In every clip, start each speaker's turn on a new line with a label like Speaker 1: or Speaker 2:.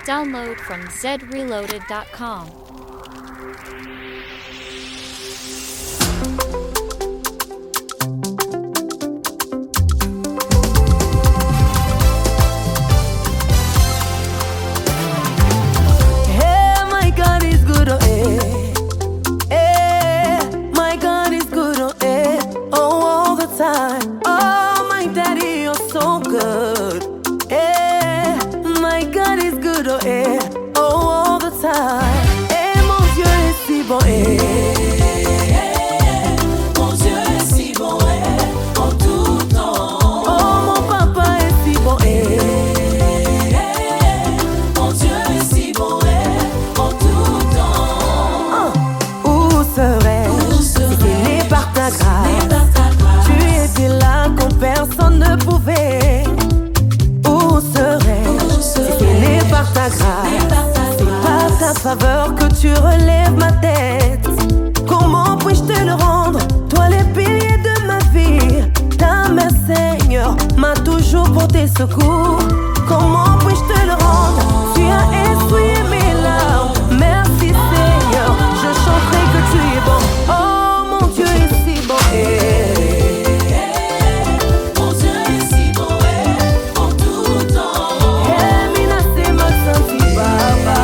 Speaker 1: Download from zreloaded.com.
Speaker 2: Faveur que tu relèves ma tête. Comment puis-je te le rendre, toi les piliers de ma vie? Ta main Seigneur m'a toujours porté secours. Comment puis-je te le rendre? Tu as essuyé mes larmes. Merci Seigneur, je chanterai que tu es bon. Oh mon Dieu est si bon.
Speaker 3: Mon Dieu est si bon en tout temps.
Speaker 2: Mina se ma santi baba.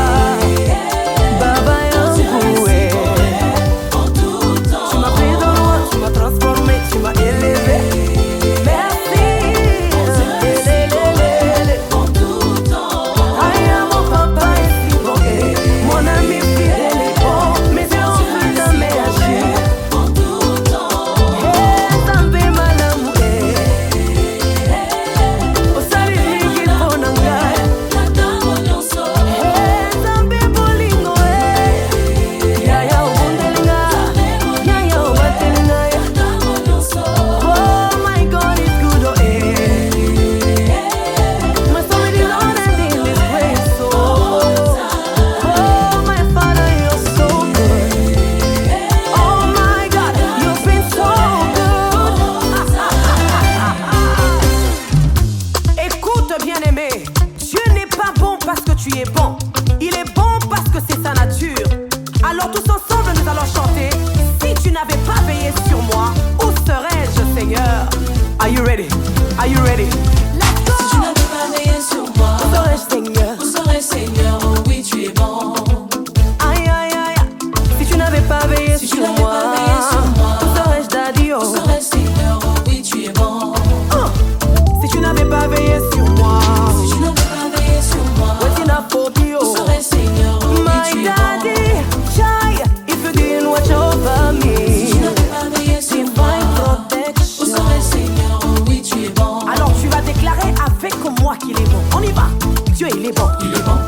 Speaker 2: Are you ready? Are you ready?
Speaker 3: Let's go! Si tu n'avais pas veillé sur moi,
Speaker 2: où serais-je Seigneur?
Speaker 3: Où serais-je Seigneur? Oh oui, tu es bon.
Speaker 2: Aïe aïe aïe. Si tu n'avais pas veillé sur moi, où serais-je Daddy?
Speaker 3: Où serais-je Seigneur? Oh oui, tu es bon.
Speaker 2: Si tu n'avais pas veillé sur moi,
Speaker 3: si tu n'avais pas veillé sur moi,
Speaker 2: où
Speaker 3: serais-je Seigneur? Oh oui,
Speaker 2: my
Speaker 3: tu es
Speaker 2: daddy,
Speaker 3: bon.
Speaker 2: child, if you didn't watch over me,
Speaker 3: si tu n'avais pas veillé sur moi, où serais-je Seigneur? Oh oui, tu es bon.
Speaker 2: Alors tu vas déclarer avec moi qu'il est bon. On y va. Dieu il est bon.
Speaker 3: Il est bon.